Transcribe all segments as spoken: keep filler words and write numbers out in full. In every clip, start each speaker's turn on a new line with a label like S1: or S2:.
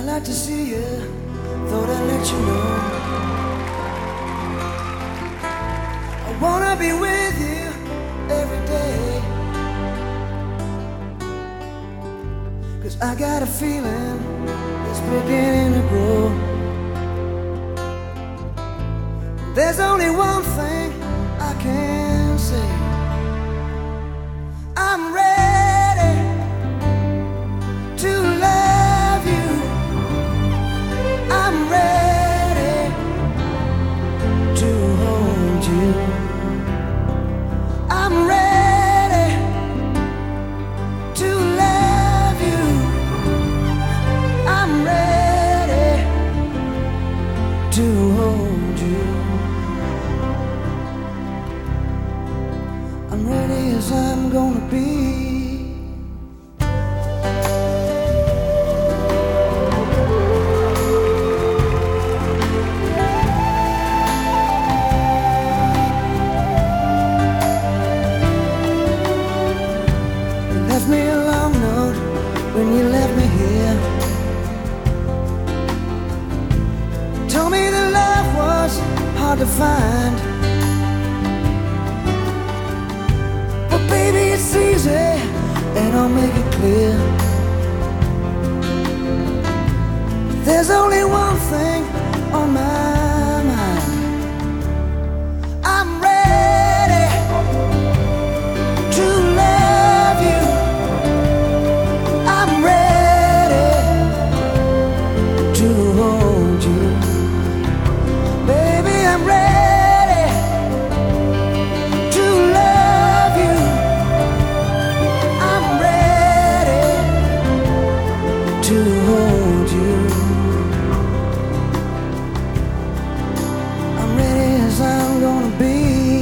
S1: I'd like to see you, thought I'd let you know. I wanna be with you every day, 'cause I got a feeling it's beginning to grow. There's only one thing I can say: I'm ready to love you. I'm ready to hold you. I'm ready to love you. I'm ready to hold you. I'm ready as I'm gonna be. You left me a long note when you left me here. Told me that love was hard to find. Baby, it's easy, and I'll make it clear. There's only one thing on my mind: I'm ready to love you. I'm ready to hold you. Baby, I'm ready to hold you. I'm ready as I'm gonna be.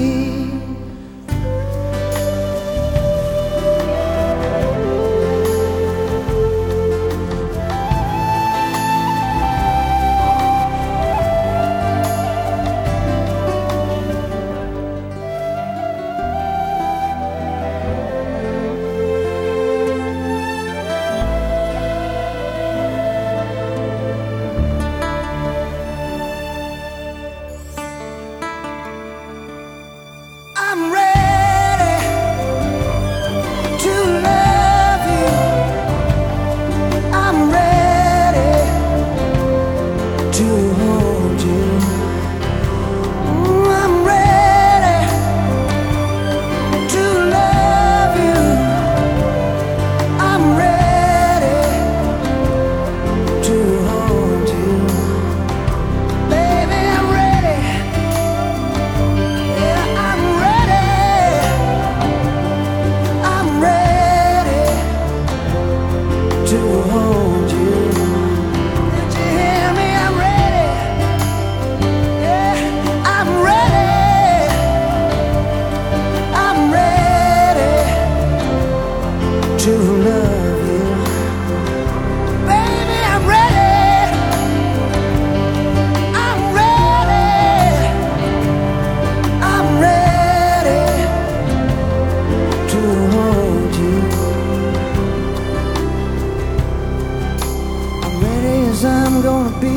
S1: I'm ready to love you. I'm ready to hold you. I'm ready to love you. I'm ready to hold you. Baby, I'm ready. Yeah, I'm ready. I'm ready to hold you. Did you hear me? I'm ready. Yeah, I'm ready. I'm ready to love you. Baby, I'm ready. I'm ready. I'm ready to hold you. I'm ready as I'm gonna be.